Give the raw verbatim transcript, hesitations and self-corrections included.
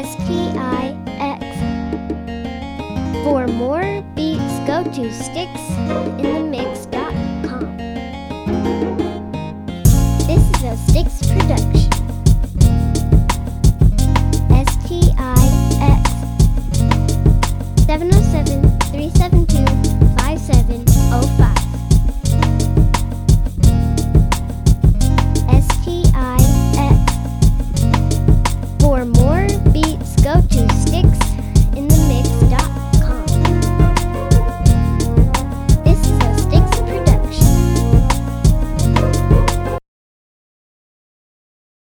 S T I X. For more beats, go to Sticks in the